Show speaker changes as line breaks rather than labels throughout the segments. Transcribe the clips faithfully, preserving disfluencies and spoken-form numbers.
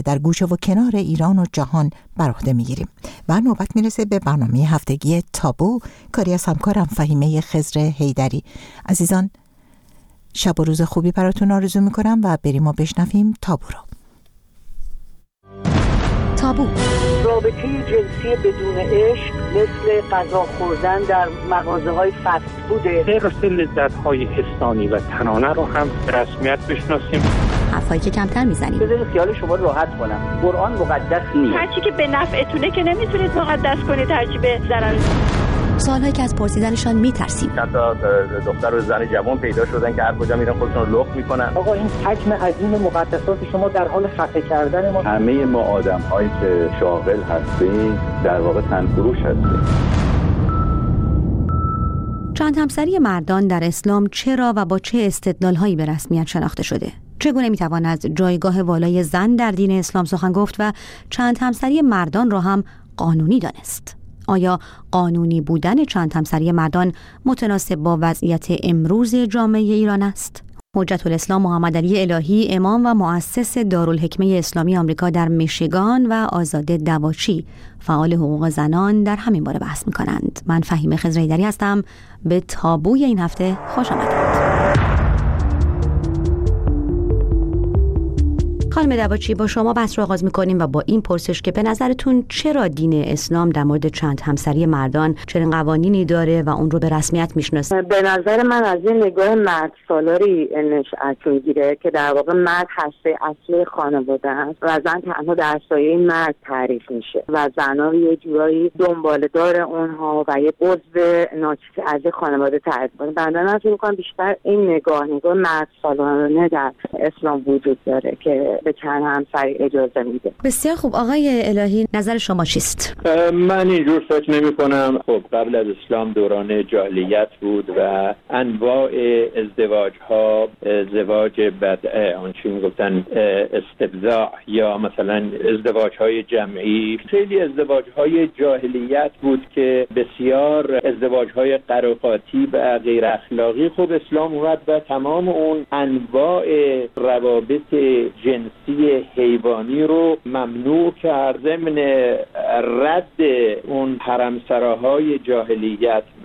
در گوشه و کنار ایران و جهان بر عهده میگیریم. و نوبت میرسه به برنامه هفتگی تابو، کاری از همکارم فهیمه خضر حیدری. عزیزان شب و روز خوبی براتون آرزو میکنم و بریم و بشنویم تابو رو. تابو:
رابطه جنسی بدون عشق مثل غذا خوردن در مغازه های فست فوده.
غیر لذت های حسانی و تنانه رو هم به رسمیت بشناسیم.
حرفایی که کمتر میزنیم.
بذارید خیال شما راحت کنم. قرآن مقدس نیست.
هرچی که به نفعتونه که نمیتونید مقدس کنید، هرچی به ضرر.
سوالهایی که از پرسیدنشان میترسیم.
چند تا دختر و زن جوان پیدا شدن که هر کجا میرن خودشون رو لخت میکنن.
آقا این حجم عظیم مقدسات شما در حال خفه کردن ما.
همه ما آدم‌هایی که شاغل هستیم در واقع تنفروش هستیم.
چند همسری مردان در اسلام چرا و با چه استدلال‌هایی به رسمیت شناخته شده؟ چگونه میتوان از جایگاه والای زن در دین اسلام سخن گفت و چند همسری مردان را هم قانونی دانست؟ آیا قانونی بودن چند همسری مردان متناسب با وضعیت امروز جامعه ایران است؟ حجت الاسلام محمد علی الهی، امام و مؤسس دارالحکمه اسلامی آمریکا در میشیگان، و آزاده دواچی، فعال حقوق زنان، در همین باره بحث می‌کنند. من فهیمه خضر حیدری هستم. به تابوی این هفته خوش آمدید. خانم دواچی، با شما بحث رو آغاز می‌کنیم و با این پرسش که به نظرتون چرا دین اسلام در مورد چند همسری مردان چنین قوانینی داره و اون رو به رسمیت میشناسه؟
به نظر من از این نگاه مرد سالاری نشأت میگیره که در واقع مرد هسته اصلی خانواده است و زن تنها در سایه مرد تعریف میشه و زن‌ها یه جورایی دنباله‌دار اونها و یه عضو ناچیز از خانواده تعریف می‌کنه. بنده من فکر می‌کنم بیشتر این نگاه نگاه مرد سالارانه در اسلام وجود داره که به چند همسری اجازه میده.
بسیار خوب. آقای الهی، نظر شما چیست؟
من اینجور فکر نمی کنم. خب قبل از اسلام دوران جاهلیت بود و انواع ازدواج ها، ازدواج بدعه، آن چی میگفتن استبضاع، یا مثلا ازدواج های جمعی. خیلی ازدواج های جاهلیت بود که بسیار ازدواج های قراقاتی و غیر اخلاقی. خب اسلام اومد و تمام اون انواع روابط جنسی حیوانی رو ممنوع کرد، ضمن رد اون حرمسراهای جاهلیت و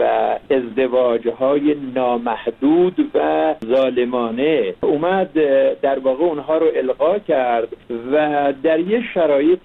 ازدواجهای نامحدود و ظالمانه اومد در واقع اونها رو الغا کرد و در یه شرایط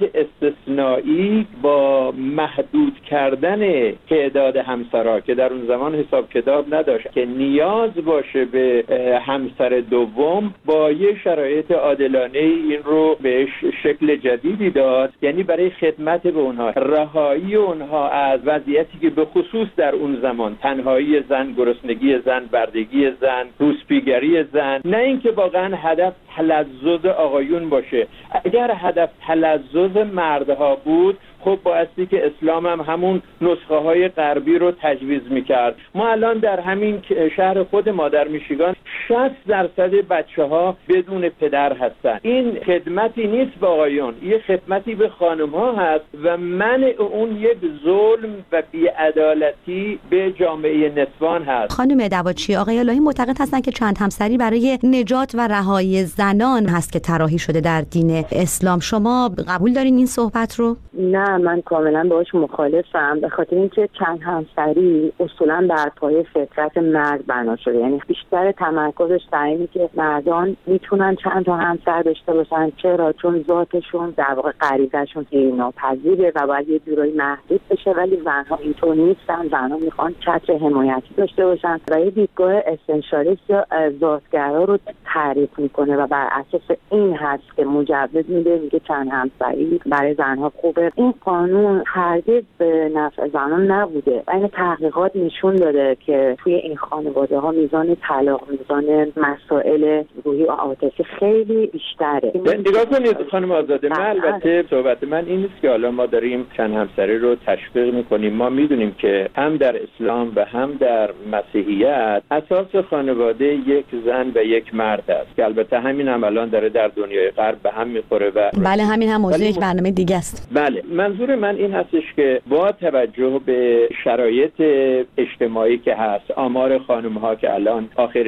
استثنایی با محدود کردن تعداد همسرا که در اون زمان حساب کتاب نداشت که نیاز باشه به همسر دوم، با یه شرایط عادلانه این رو بهش شکل جدیدی داد، یعنی برای خدمت به اونها، رهایی اونها از وضعیتی که به خصوص در اون زمان تنهایی زن، گرسنگی زن، بردگی زن، روسپیگری زن، نه اینکه واقعا هدف تلذذ آقایون باشه. اگر هدف تلذذ مردها بود، خب بایستی که اسلام هم همون نسخه های غربی رو تجویز میکرد. ما الان در همین شهر خود ما در میشیگان شصت درصد بچه ها بدون پدر هستن. این خدمتی نیست به آقایون، یه خدمتی به خانم ها هست و منع اون یک ظلم و بی‌عدالتی به جامعه نسوان هست.
خانم دواچی، آقای الهی معتقد هستن که چند همسری برای نجات و رهایی زنان هست که طراحی شده در دین اسلام. شما قبول دارین این صحبت رو؟
نه، من کاملا باهاش مخالفم، به خاطر اینکه چند همسری اصولا بر پایه فطرت مرد بنا شده، یعنی بیشتر تمرکزش بر اینه که مردان میتونن چند تا همسر داشته باشن. چرا؟ چون ذاتشون در واقع غریزه‌شون ناپذیره و باید یه جورایی محدود بشه، ولی زنها اینطور نیستن. زنها میخوان چتر حمایتی داشته باشن و یه دیدگاه اسنشالیست یا ذاتگرا رو تعریف میکنه و بر اساس این هست که مجوز میده، میگه چند همسری برای زنها خوبه. این قانون هرگز به نفع زنان نبوده و این تحقیقات نشون داده که توی این خانواده ها میزان طلاق، میزان مسائل روحی و عاطفی خیلی بیشتره.
نگاه کنید خانم آزاده، من البته صحبت من این نیست که حالا ما داریم چند همسری رو تشویق میکنیم. ما میدونیم که هم در اسلام و هم در مسیحیت اساس خانواده یک زن و یک مرد است که البته همین هم الان داره در دنیای غرب به هم میخوره و
بله، همین هم موضوع یک برنامه دیگه است.
بله، منظور من این هستش که با توجه به شرایط اجتماعی که هست، آمار خانم ها که الان آخرین آمار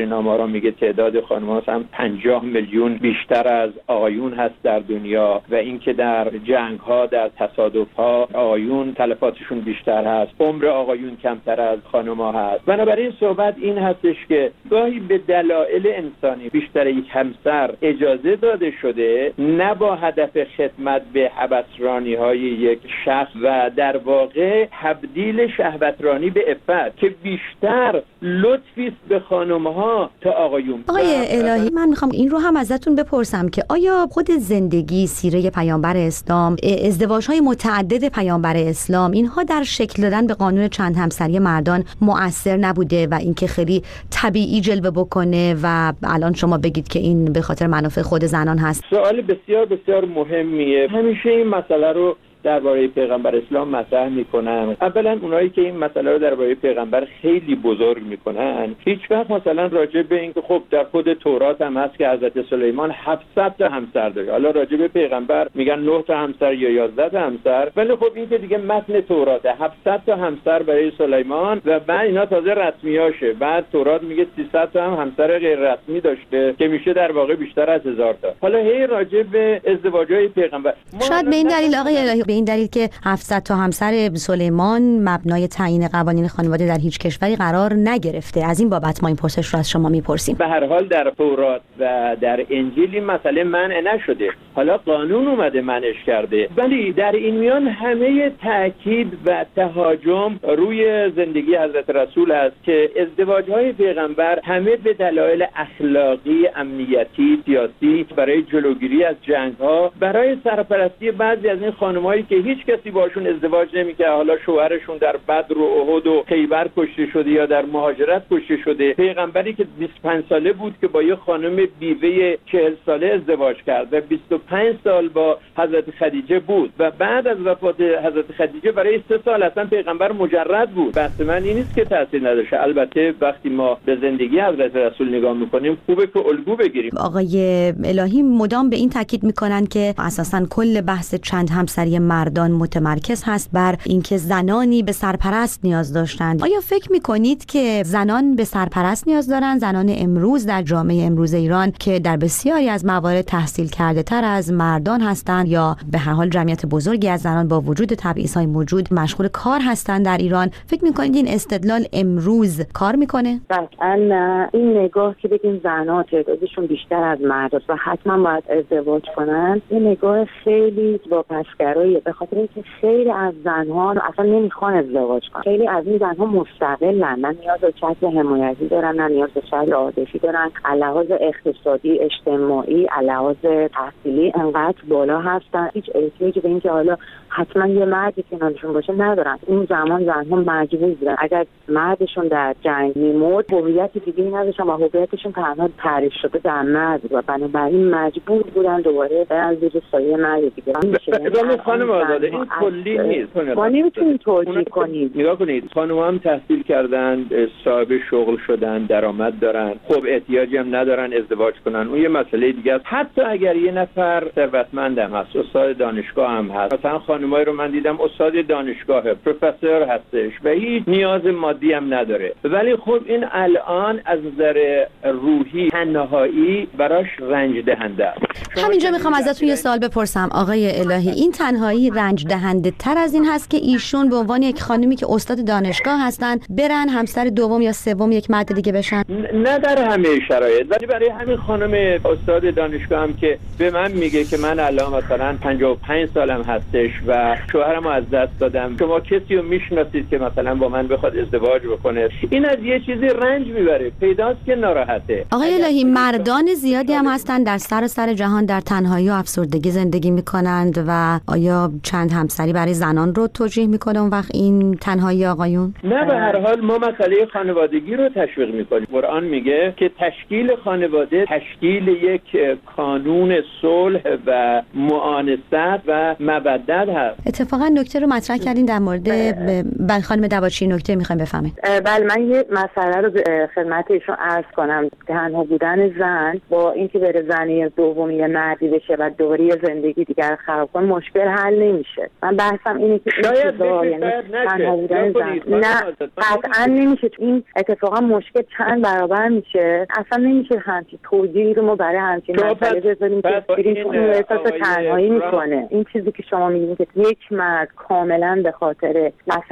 آمریکا میگه تعداد خانم‌ها هم پنجاه میلیون بیشتر از آقایون هست در دنیا و اینکه در جنگ‌ها، در تصادف‌ها آقایون تلفاتشون بیشتر هست، عمر آقایون کمتر از خانم‌ها هست. بنابراین صحبت این هستش که گاهی به دلایل انسانی بیشتر یک همسر اجازه داده شده، نه با هدف خدمت به هوسرانی‌های یک شخص و در واقع تبدیل شهوترانی به عفت که بیشتر لطفی است به خانم‌ها تا آقایون.
آقای الهی، من میخوام این رو هم ازتون بپرسم که آیا خود زندگی، سیره پیامبر اسلام، ازدواج‌های متعدد پیامبر اسلام، اینها در شکل دادن به قانون چند همسری مردان مؤثر نبوده و اینکه خیلی طبیعی جلوه بکنه و الان شما بگید که این به خاطر منافع خود زنان هست؟
سوال بسیار بسیار مهمیه. همیشه این مسئله رو درباره پیغمبر اسلام مطرح میکنن. اولا اونایی که این مسئله رو درباره پیغمبر خیلی بزرگ میکنن، هیچ وقت مثلا راجع به اینکه خب در خود تورات هم هست که حضرت سلیمان هفتصد تا همسر داره، حالا راجع به پیغمبر میگن نه تا همسر یا یازده تا همسر، ولی خب این که دیگه متن توراته، هفتصد تا همسر برای سلیمان و بعد اینا تازه رسمیاشه. بعد تورات میگه سیصد تا هم همسر غیر رسمی داشته که میشه در واقع بیشتر از هزار تا. حالا هی راجع به ازدواج‌های پیغمبر،
شاید به این دلیل آقای الهی، به این دلیل که هفتصد تا همسر سلیمان مبنای تعیین قوانین خانواده در هیچ کشوری قرار نگرفته. از این بابت ما این پرسش رو از شما میپرسیم.
به هر حال در تورات و در انجیل این مسئله منع نشده، حالا قانون اومده منعش کرده، ولی در این میان همه تاکید و تهاجم روی زندگی حضرت رسول است که ازدواج‌های پیغمبر همه به دلایل اخلاقی، امنیتی، سیاسی، برای جلوگیری از جنگ‌ها، برای سرپرستی بعضی از این خانم‌هایی که هیچ کسی باشون ازدواج نمی‌کرد، حالا شوهرشون در بدر و احد و خیبر کشته شده یا در مهاجرت کشته شده. پیغمبری که بیست و پنج ساله بود که با یه خانم بیوه چهل ساله ازدواج کرد و بیست و پنج سال با حضرت خدیجه بود و بعد از وفات حضرت خدیجه برای سه سال اصلا پیغمبر مجرد بود. بحث من این نیست که تاثیر نداشته. البته وقتی ما به زندگی حضرت رسول نگاه می‌کنیم خوبه که الگو بگیریم.
آقای الهی مدام به این تاکید می‌کنن که اساساً کل بحث چند همسری مردان متمرکز هست بر اینکه زنانی به سرپرست نیاز داشتند. آیا فکر می‌کنید که زنان به سرپرست نیاز دارند؟ زنان امروز در جامعه امروز ایران که در بسیاری از موارد تحصیل کرده تر از مردان هستند یا به هر حال جمعیت بزرگی از زنان با وجود تبعیض‌های موجود مشغول کار هستند در ایران، فکر می‌کنید این استدلال امروز کار می‌کنه؟
قطعاً این نگاه که بگیم زنان تعدادشون بیشتر از مرداست و حتما باید ازدواج کنن، این نگاه خیلی واپسگراییه، به خاطر اینکه خیلی از زنها اصلا نمیخوان ازدواج کنن. خیلی از این زنها مستقلن، نه نیاز به شکل حمایتی دارن، نه نیاز به شکل عاطفی دارن، لحاظ اقتصادی، اجتماعی، لحاظ تحصیلی انقدر بالا هستن، هیچ احتیاجی به اینکه حالا حتما یه مردی کنارشون باشه ندارن. اون زمان زنها مجبور بودن اگر مردشون در جنگ میمرد هویت دیگه‌ای نداشتن و هویتشون تنها تعریف شده در مرد و بنابراین مجبور بودن دوباره برن زیر سایه مرد دیگه.
ولی خانم آزاده این کلی نیست.
ما نمیتونیم توجیه کنیم.
نگاه کنید، خانم هم تحصیل کردن، صاحب شغل شدن، درآمد دارن، خب احتیاجی هم ندارن ازدواج کنن، اون یه مسئله دیگه است. حتی اگر یه نفر ثروتمندم هست، استاد دانشگاه هم هست، مثلا خانمایی رو من دیدم استاد دانشگاه، پروفسور هستش و هیچ نیاز مادی هم نداره، ولی خب این الان از نظر روحی تنهایی براش رنج دهنده است.
همینجا میخوام ازتون یه سوال بپرسم آقای الهی، این تنهایی رنج دهنده تر از این هست که ایشون به عنوان یک خانمی که استاد دانشگاه هستن برن همسر دوم یا سوم یک مرد دیگه بشن؟
نه در همه شرایط، ولی برای همین خانم استاد دانشگاه هم که به من میگه که من الان مثلا پنجاه و پنج سالم هستش و شوهرمو از دست دادم، شما کسی رو میشناسید که مثلا با من بخواد ازدواج بکنه؟ این از یه چیزی رنج میبره، پیداست که ناراحته.
آقای الهی، مردان زیادی هم هستن در سراسر جهان در تنهایی و افسردگی زندگی میکنند و آیا چند همسری برای زنان رو توجیه میکنه اون وقت این تنهایی آقایون؟
نه، به هر حال ما مسئله خانوادگی رو تشویق میکنیم. قرآن میگه که تشکیل خانواده تشکیل یک کانون صلح و معانست و مودت هست.
اتفاقا نکته رو مطرح کردین در مورد بله خانم دواچی، نکته میخوایم بفهمید.
بله، من یه مسئله رو خدمت ایشون عرض کنم. تنها بودن زن با اینکه بره زنی دومی مردی بشه و دوباره زندگی دیگر خراب کنه مشکل حل حل نمیشه. من بحثم اینه که این چیزا یعنی تنها بودن زن نه قطعا نمیشه. این اتفاقا مشکل چند برابر میشه. اصلا نمیشه همچین توجیهی رو ما برای همچین مسئله بذاریم که اون احساس تنهایی میکنه. این چیزی که شما میگید که یک مرد کاملا به خاطر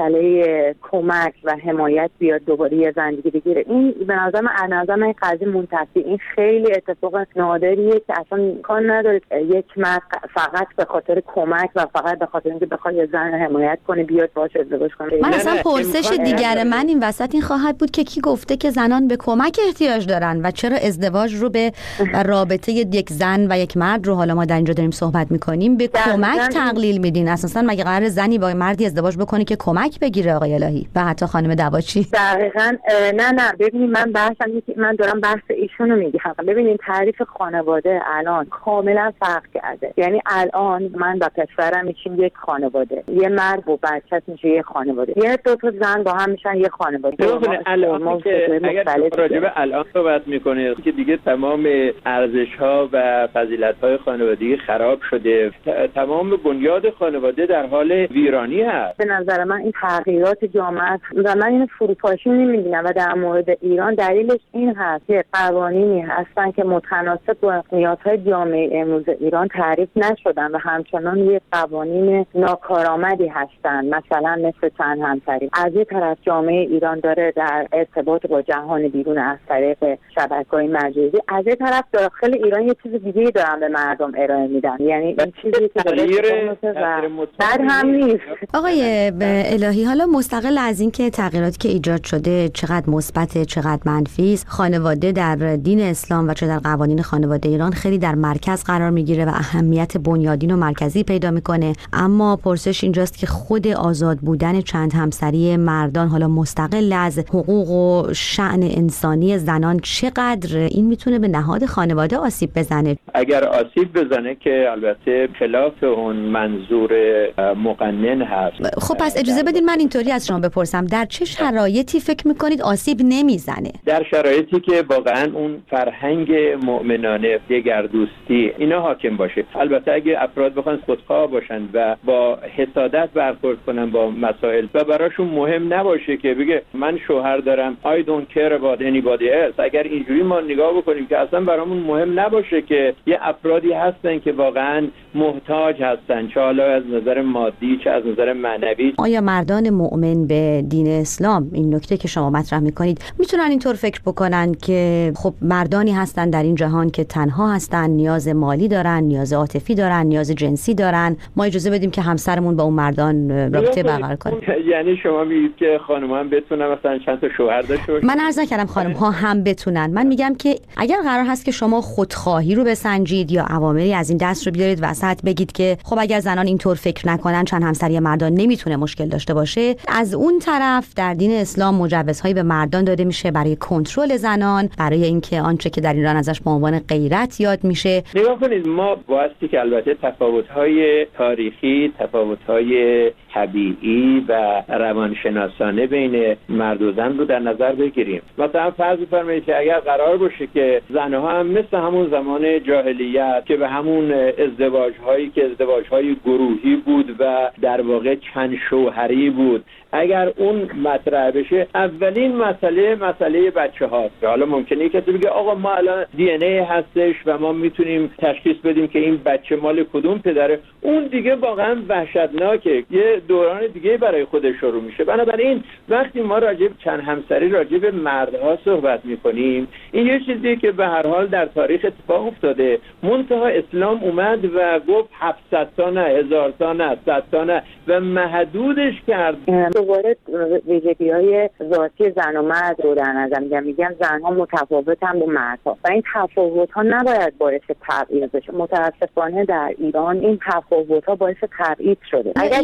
مسئله کمک و حمایت بیاد دوباره یه زندگی بگیره، این به نظر من از نظر من این قضیه منتفی، این خیلی اتفاق نادریه که اصلا امکان نداره یک مرد فقط به خاطر کمک و فقط به خاطر اینکه بخواد یه زن حمایت کنه بیاد باهاش ازدواج کنه.
من اصلا پرسش دیگر من این وسط این خواهد بود که کی گفته که زنان به کمک احتیاج دارن و چرا ازدواج رو به رابطه یک زن و یک مرد رو، حالا ما در اینجا داریم صحبت میکنیم، به کمک تقلیل میدین؟ اساسا مگه قرار زنی با مردی ازدواج بکنه که کمک بگیره آقای الهی و حتی خانم دواچی؟
دقیقاً نه نه ببینید من بحثم اینه که من دارم بحث ایشونو میگم. ببینید تعریف خانواده الان کاملا فرق کرده. یعنی الان من با پسرم میشیم یک خانواده، یه مرد و بچه‌ش میشه یک خانواده، یه دو تا زن با هم میشن یک خانواده.
الان که اگر راجع به الان صحبت میکنه که دیگه تمام ارزش‌ها و فضیلت‌های خانوادگی خراب شده، تمام بنیاد خانواده در حال ویرانی هست.
به نظر من این تغییرات جامعه و من این فروپاشی نمی‌بینم و در مورد ایران دلیلش این هست که قوانینی هستن که متناسب با نیازهای جامعه امروز ایران تعریف نشدن و همچنان یک قوانین ناکارآمدی هستن، مثلا مثل چند همسری. از یک طرف جامعه ایران داره در ارتباط با جهان بیرون از طریق شبکه‌های مجازی، از یک طرف داخل ایران یه چیز دیگه‌ای دارن به مردم ارائه میدن. یعنی این چیزی که داره بعد هم نیست.
آقای الهی، حالا مستقل از این که تغییراتی که ایجاد شده چقدر مثبت چقدر منفی است، خانواده در دین اسلام و چه در قوانین خانواده ایران خیلی در مرکز قرار میگیره و اهمیت بنیادین و مرکزی پیدا میکنه. اما پرسش اینجاست که خود آزاد بودن چند همسری مردان، حالا مستقل از حقوق و شأن انسانی زنان، چقدر این میتونه به نهاد خانواده آسیب بزنه؟
اگر آسیب بزنه که البته خلاف اون منظور مقنن هست.
خب پس اجازه بدید من اینطوری از شما بپرسم، در چه شرایطی فکر میکنید آسیب نمیزنه؟
در شرایطی که واقعا اون فرهنگ مؤمنانه، دگردوستی اینا حاکم باشه. البته اگه افراد بخوان خودخواه باشن و با حسادت برخورد کنن با مسائل و براشون مهم نباشه که بگه من شوهر دارم I don't care about anybody else، اگر اینجوری ما نگاه بکنیم که اصلا برامون مهم نباشه که یه افرادی هستن که واقعا محتاج هستن، چه حالا از نظر مادی چه از نظر معنوی.
آیا مردان مؤمن به دین اسلام، این نکته که شما مطرح میکنید، میتونن اینطور فکر بکنن که خب مردانی هستن در این جهان که تنها هستن، نیاز مالی دارن، نیاز عاطفی دارن، نیاز جنسی دارن، ما اجازه بدیم که همسرمون با اون مردان رابطه برقرار کنه؟
یعنی شما میگید که خانم‌ها هم بتونن مثلا چند تا شوهر داشته باشن؟
من عرض نکردم خانم‌ها هم بتونن، من میگم که اگر قرار هست که شما خودخواهی رو بسنجید یا عواملی از این دست رو بیارید وسط، بگید که خب اگر زنان اینطور فکر نکنن چند همسری مردان نمیتونه مشکل داشته باشه، از اون طرف در دین اسلام مجوزهایی به مردان داده میشه برای کنترل زنان، برای اینکه آنچه که در ایران ازش به عنوان غیرت یاد میشه.
نگاه کنید، ما واسطی که البته تفاوت‌های تاریخی، تفاوت‌های طبیعی و روانشناسانه بین مرد و زن رو در نظر بگیریم. مثلا فرض بفرمایید که اگر قرار باشه که زنها هم مثل همون زمان جاهلیت که به همون ازدواج‌هایی که ازدواج‌های گروهی بود و در واقع چند شوهری بود، اگر اون مطرح بشه، اولین مسئله مسئله بچه هاست. حالا ممکنه کسی بگه آقا ما الان دی ان ای هستش و ما میتونیم تشخیص بدیم که این بچه مال کدوم پدره. اون دیگه واقعا وحشتناکه، یه دوران دیگه برای خودش شروع میشه. بنابراین وقتی ما راجع به چند همسری، راجع به مردها صحبت میکنیم، این یه چیزیه که به هر حال در تاریخ اتفاق افتاده. منتها اسلام اومد و گفت هفتصد تا نه، هزار تا نه، صد تا نه و محدودش کرد.
دوباره ویژگی‌های ذاتی زن و مرد رو در نظر میگم. میگم زن‌ها متفاوتن با مردها و این تفاوت‌ها نباید باعث تبعیض بشه. متأسفانه در ایران این تفاوت‌ها باعث تبعیض شده. اگر چیزی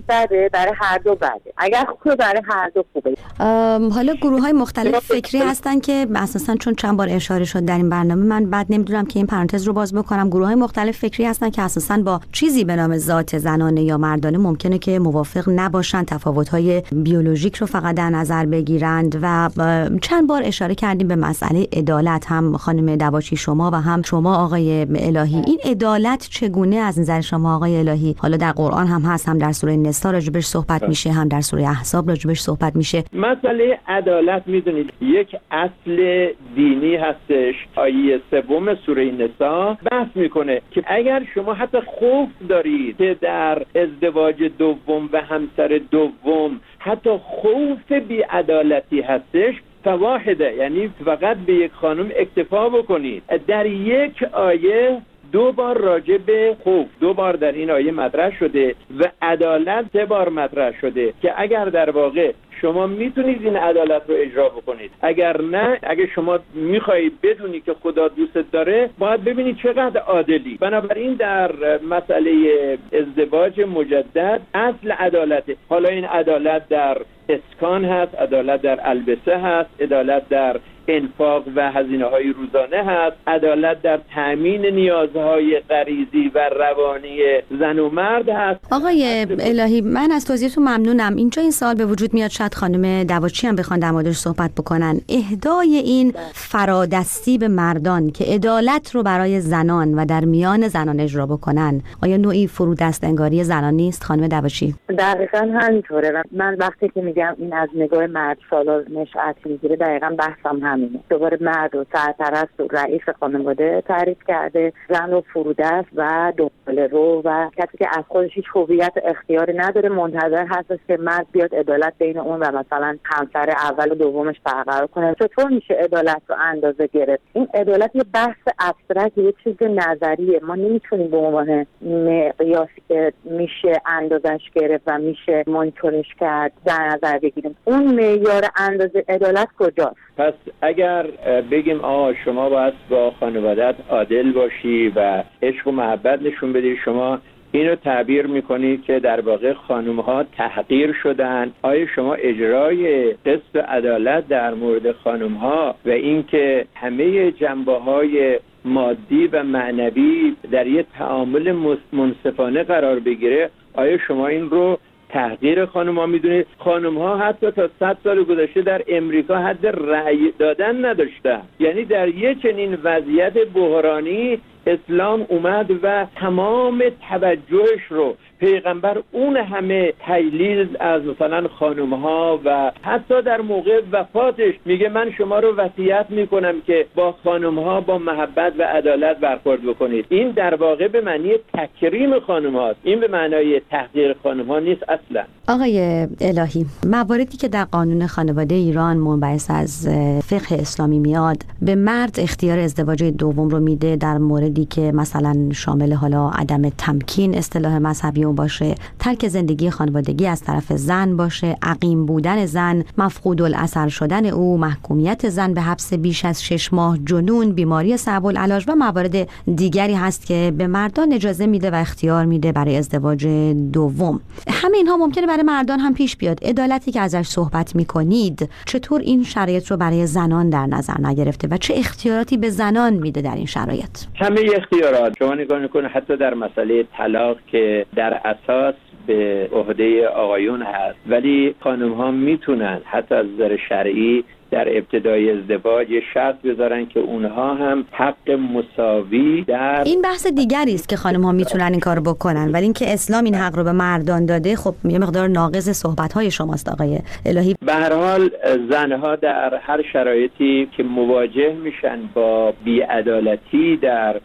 بده، برای هر دو بده. اگر خوبه برای هر دو خوبه.
حالا گروه‌های مختلف فکری هستن که اساساً چون چند بار اشاره شد در این برنامه، من بعد نمیدونم که این پرانتز رو باز بکنم، گروه‌های مختلف فکری هستن که اساساً با چیزی به نام ذات زنانه یا مردانه ممکنه که موافق نباشن، تفاوت‌های بیولوژیک رو فقط در نظر بگیرند و چند بار اشاره کردیم به مسئله عدالت، هم خانم دواشی شما و هم شما آقای الهی. این عدالت چگونه از نظر شما آقای الهی؟ حالا در قرآن هم هست، هم در سوره نساء راجبش صحبت میشه، هم در سوره احزاب راجبش صحبت میشه.
مسئله عدالت میدونید یک اصل دینی هستش. آیه سوم سوره نساء بحث میکنه که اگر شما حتی خوف دارید که در ازدواج دوم و همسر دوم حتی خوف بی‌عدالتی هستش، فواحده، یعنی فقط به یک خانم اکتفا بکنید. در یک آیه دو بار راجع به خوف دو بار در این آیه مطرح شده و عدالت سه بار مطرح شده که اگر در واقع شما میتونید این عدالت رو اجرا بکنید، اگر نه، اگر شما میخواهید بدونی که خدا دوست داره، باید ببینید چقدر عادلی. بنابراین در مسئله ازدواج مجدد اصل عدالته. حالا این عدالت در اسکان هست، عدالت در البسه هست، عدالت در انفاق و هزینه‌های روزانه هست، عدالت در تامین نیازهای غریزی و روانی زن و مرد هست.
آقای الهی، من از توضیحتون ممنونم. اینجا این سوال به وجود میاد، شاید خانم دواشی هم بخوان در موردش صحبت بکنن. اهدای این فرادستی به مردان که عدالت رو برای زنان و در میان زنان اجرا بکنن، آیا نوعی فرودست انگاری زنان نیست خانم دواشی؟
دقیقاً همینطوره. و من وقتی که میگم این از نگاه مرد سالار نشأت میگیره، دقیقاً بحثم همینه. دوباره مرد و سرپرست و رئیس خانواده تعریف کرده، زن رو فرودست و دنباله رو و کسی که از خودش هیچ هویت اختیاری نداره، منتظر هستش که مرد بیاد عدالت بین اون و مثلا همسر اول و دومش برقرار کنه. چطور میشه عدالت رو اندازه گرفت؟ این عدالت یه بحث ابسترکت، یه چیز نظریه. ما نمیتونیم به عنوان مقیاسی که میشه اندازش گرفت و میشه مانیتورش کرد در نظر بگیریم. اون معیار اندازه عدالت کجاست؟
پس اگر بگیم آه شما باید با خانوادت عادل باشی و عشق و محبت نشون بدی، شما اینو تعبیر میکنید که در واقع خانم‌ها تحقیر شدن. آیا شما اجرای قسط عدالت در مورد خانم‌ها و اینکه همه جنبه‌های مادی و معنوی در یک تعامل منصفانه قرار بگیره، آیا شما این رو تحقیر خانم‌ها میدونید؟ خانم‌ها حتی تا صد سال گذشته در امریکا حد رأی دادن نداشتن. یعنی در یک چنین وضعیت بحرانی اسلام اومد و تمام توجهش رو پیغمبر اون همه تجلیل از مثلا خانم‌ها و حتی در موقع وفاتش میگه من شما رو وصیت میکنم که با خانم‌ها با محبت و عدالت برخورد بکنید. این در واقع به معنی تکریم خانم‌هاست، این به معنای تحقیر خانم‌ها نیست اصلا.
آقای الهی، مواردی که در قانون خانواده ایران منبعث از فقه اسلامی میاد، به مرد اختیار ازدواج دوم رو میده در موردی که مثلا شامل حالا عدم تمکین اصطلاح مذهبی اون باشه، ترک زندگی خانوادگی از طرف زن باشه، عقیم بودن زن، مفقود الاثر شدن او، محکومیت زن به حبس بیش از شش ماه، جنون، بیماری صعب العلاج و موارد دیگری هست که به مردان اجازه میده و اختیار میده برای ازدواج دوم. همه اینها ممکنه برای مردان هم پیش بیاد. عدالتی که ازش صحبت میکنید، چطور این شرایط رو برای زنان در نظر نگرفته و چه اختیاراتی به زنان میده در این شرایط؟
همه اختیارات. شما نگاه میکنید حتی در مسئله طلاق که در اساس به عهده آقایون هست، ولی خانم ها میتونن حتی از نظر شرعی در ابتدای ازدواج یه شرط بذارن که اونها هم حق مساوی در
این بحث دیگری است که خانم ها میتونن این کارو بکنن، ولی اینکه اسلام این حق رو به مردان داده، خب یه مقدار ناقض صحبت های شماست آقای الهی.
به هر حال زنها در هر شرایطی که مواجه میشن با بی‌عدالتی در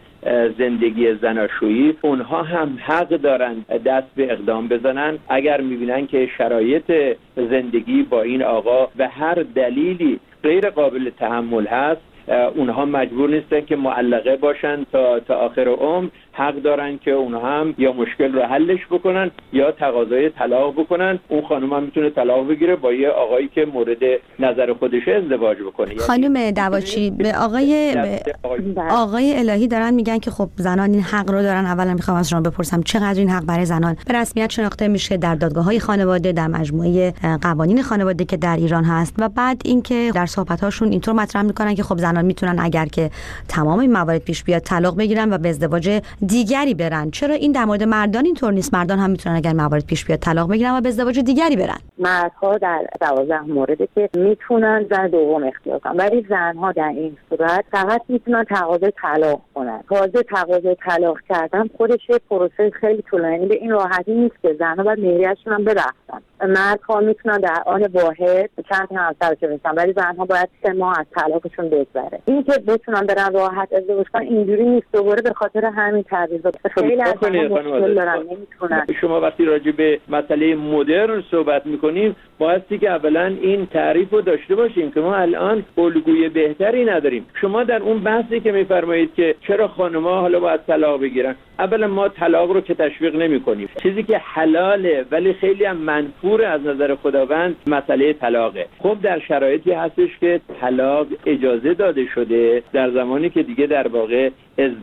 زندگی زناشویی، اونها هم حق دارن دست به اقدام بزنن اگر میبینن که شرایط زندگی با این آقا و هر دلیلی غیر قابل تحمل هست. اونها مجبور نیستن که معلقه باشن تا تا آخر عمر حق دارن که اونها هم یا مشکل رو حلش بکنن یا تقاضای طلاق بکنن. اون خانم هم میتونه طلاق بگیره با یه آقایی که مورد نظر خودش ازدواج بکنه.
خانم دواچی به آقای به آقای الهی دارن میگن که خب زنان این حق رو دارن. اولا میخوام از شما بپرسم چقدر این حق برای زنان به رسمیت شناخته میشه در دادگاه‌های خانواده، در مجموعه قوانین خانواده که در ایران هست، و بعد اینکه در صحبت‌هاشون اینطور مطرح میکنن که خب زنان میتونن اگر که تمام این موارد پیش بیاد طلاق بگیرن و به ازدواج دیگری برن. چرا این در مورد مردان اینطور نیست؟ مردان هم میتونن اگر موارد پیش بیاد طلاق بگیرن و به ازدواج دیگری برن.
مردها در دوازده موردی که میتونن زن دوم اختیار کنن، ولی زنها در این صورت فقط میتونن تقاضای طلاق کنن. تازه تقاضای طلاق کردن خودش یه پروسه خیلی طولانی، به این راحتی نیست که زنها باید مهریه‌شون هم ببخشن. مردها میتونن در آن واحد چند تا همسر بشن، ولی زنها باید سه ماه از طلاقشون بگذره. این که بتونن برن راحت ازدواج کنن اینجوری نیست. دوباره به خاطر همین تعویضات خیلی از مشکل دارن، نمیتونن.
شما وقتی راجع به مسئله مدرن صحبت میکنیم بایستی که اولا این تعریف رو داشته باشیم که ما الان الگوی بهتری نداریم. شما در اون بحثی که میفرمایید که چرا خانم‌ها حالا باید طلاق بگیرن، اولا ما طلاق رو که تشویق نمی‌کنیم. چیزی که حلاله ولی خیلی هم منفور از نظر خداوند مسئله طلاقه. خب در شرایطی هستش که طلاق اجازه داده شده در زمانی که دیگه در واقع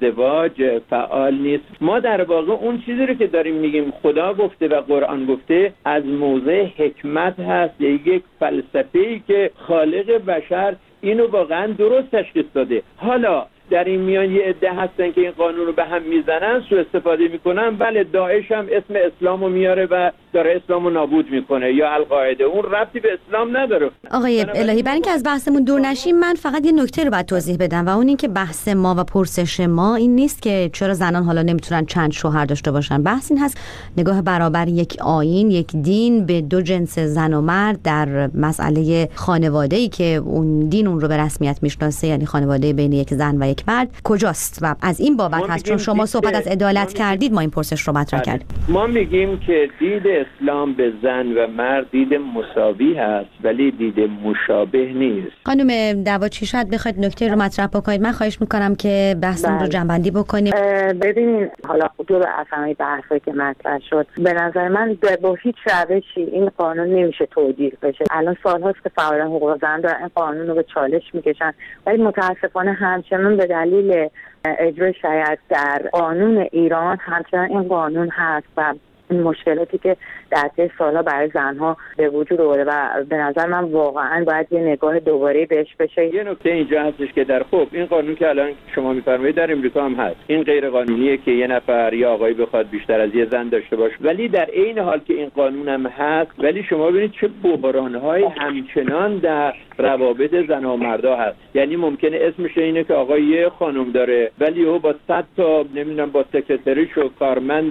ازدواج فعال نیست. ما در واقع اون چیزی رو که داریم میگیم خدا گفته و قرآن گفته از موضع حکمت هست، یک فلسفه‌ای که خالق بشر اینو واقعا درست تشخیص داده. حالا در این میان یه عده هستن که این قانون رو به هم میزنن، سوء استفاده میکنن. بله داعش هم اسم اسلامو میاره و داره اسلامو نابود میکنه، یا القاعده. اون ربطی به اسلام نداره.
آقای الهی، برای اینکه از بحثمون دور نشیم من فقط یه نکته رو باید توضیح بدم و اون این که بحث ما و پرسش ما این نیست که چرا زنان حالا نمیتونن چند شوهر داشته باشن. بحث این هست نگاه برابر یک آیین، یک دین به دو جنس زن و مرد در مسئله خانواده‌ای که اون دین اون رو به رسمیت میشناسه، یعنی خانواده بین یک زن و یک مرد کجاست. و از این بابت هست چون شما صحبت از عدالت کردید ما این پرسش رو مطرح کردیم.
ما میگیم که دید اسلام به زن و مرد دید مساوی هست ولی دید مشابه نیست.
خانم دواچی شاید بخواید نکته رو مطرح بکنید، من خواهش میکنم که بحثمون رو جنبندی بکنیم.
ببینید حالا دو اصلا بحثی که مطرح شد به نظر من با هیچ روشی این قانون نمیشه توجیه بشه. الان سال‌هاست که فعالان حقوق زن دارن این قانون رو به چالش میکشن، ولی متاسفانه همچنان به دلیل اجرای شریعت در قانون ایران همچنان این قانون هست و این مشکلاتی که در طی سالها برای زنها به وجود آورده و به نظر من واقعا باید یه نگاه دوباره بهش بشه.
یه نکته اینجا هستش که در خب این قانون که الان شما میفرمایید در امریکا هم هست، این غیر قانونیه که یه نفر یا آقایی بخواد بیشتر از یه زن داشته باشه، ولی در عین حال که این قانون هم هست ولی شما ببینید چه بحران‌های همچنان در روابط زن و مردا هست. یعنی ممکنه اسمش اینه که آقا یه خانم داره ولی او با صد تا نمیدونم با سکرتریش و کارمند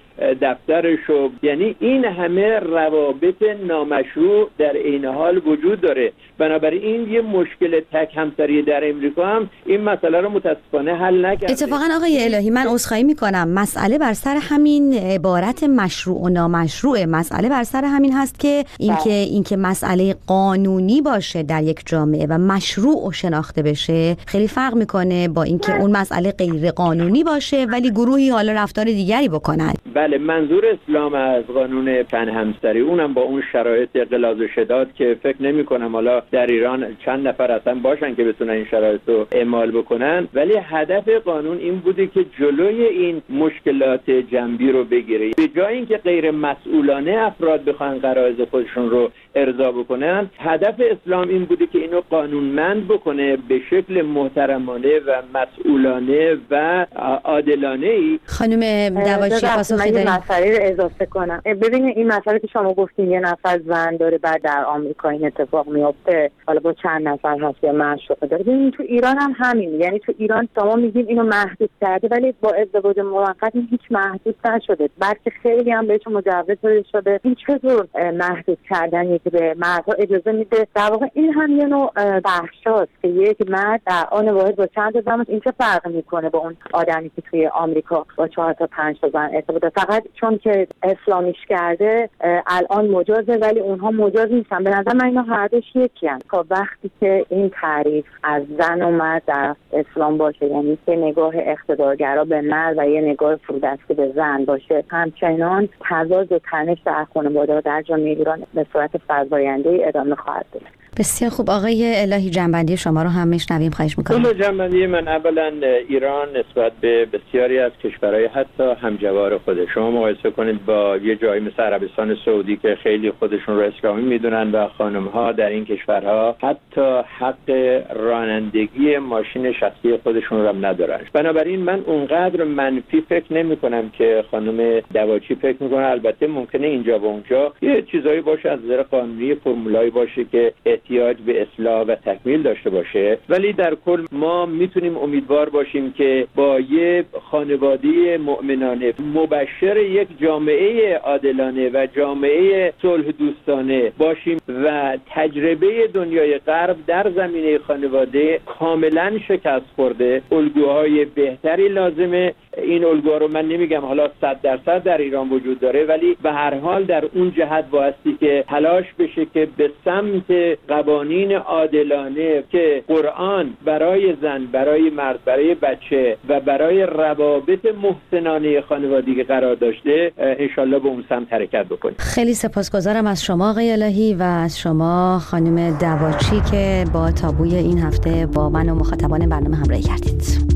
دفترش و یعنی این همه روابط نامشروع در عین حال وجود داره. بنابراین این یه مشکل تک همسری در امریکا هم این مسئله رو متاسفانه حل نکرده.
اتفاقا آقای الهی من عذرخواهی میکنم، مسئله بر سر همین عبارت مشروع و نامشروع، مسئله بر سر همین هست که اینکه اینکه مسئله قانونی باشه در یک جامعه و مشروع شناخته بشه خیلی فرق میکنه با اینکه اون مسئله غیر قانونی باشه ولی گروهی حالا رفتار دیگری بکنن.
بله منظور اسلام از قانون پن همسری اونم با اون شرایط غلاظ و شداد که فکر نمی کنم حالا در ایران چند نفر اصلا باشن که بتونن این شرایط رو اعمال بکنن، ولی هدف قانون این بوده که جلوی این مشکلات جنبی رو بگیره. به جای اینکه غیر مسئولانه افراد بخوان غرایز خودشون رو ارضا بکنن، هدف اسلام این بوده که اینو قانونمند بکنه به شکل محترمانه و مسئولانه و عادلانه ای.
خانم دواچی پاسخی دارید؟
مسئله رو اضافه کنم. ببینید این مسئله که شما گفتین یه نفر زن داره بعد در آمریکا این اتفاق میفته، حالا با چند نفر هست یا معشوقه داره. ببینید تو ایران هم همین، یعنی تو ایران شما میگید اینو محدود کرده ولی با ازدواج موقت این هیچ محدود نشده، بلکه خیلی هم بهش مجوز داده شده. این چطور محدود کردن که به مردها اجازه میده؟ در واقع این هم یه نوع بحثاست که یک مرد در آن واحد با چند تا زن این چه فرق میکنه با اون آدمی که توی آمریکا با چهار تا پنج تا زن ارتباط. فقط فقط چون که اسلامیش کرده الان مجازه، ولی اونها مجاز نیستن. به نظر من اینا هر دوش یکی هستن. تا وقتی که این تعریف از زن و مرد در اسلام باشه، یعنی که نگاه اقتدارگرا به مرد و یه نگاه فرودسته به زن باشه، همچنان تضاد و تنش در خانواده در جامعه ایران به صورت فزاینده ادامه خواهد داشت.
بسیار خوب. آقای الهی جنبندی شما رو هم میشنویم، خواهش میکنم.
به جنبندی من، اولا ایران نسبت به بسیاری از کشورهای حتی همجوار خود، شما مقایسه کنید با یه جایی مثل عربستان سعودی که خیلی خودشون رو اسلامی میدونن و خانم‌ها در این کشورها حتی حق رانندگی ماشین شخصی خودشون رو هم ندارن. بنابراین من اونقدر منفی فکر نمی کنم که خانم دواچی فکر میکنه. البته ممکنه اینجا و اونجا یه چیزایی باشه از نظر قانونی، فرمولایی باشه که احتیاج به اصلاح و تکمیل داشته باشه، ولی در کل ما میتونیم امیدوار باشیم که با یه خانواده مؤمنانه مبشر یک جامعه عادلانه و جامعه صلح دوستانه باشیم و تجربه دنیای غرب در زمینه خانواده کاملا شکست خورده. الگوهای بهتری لازمه. این الگوها رو من نمیگم حالا صد درصد در ایران وجود داره، ولی به هر حال در اون جهت بایستی که تلاش بشه که به سمت قوانین عادلانه که قرآن برای زن، برای مرد، برای بچه و برای روابط محسنانه خانوادگی قرار داشته، انشالله به اون سمت حرکت بکنیم.
خیلی سپاسگزارم از شما آقای الهی و از شما خانم دواچی که با تابوی این هفته با من و مخاطبان برنامه همراهی کردید.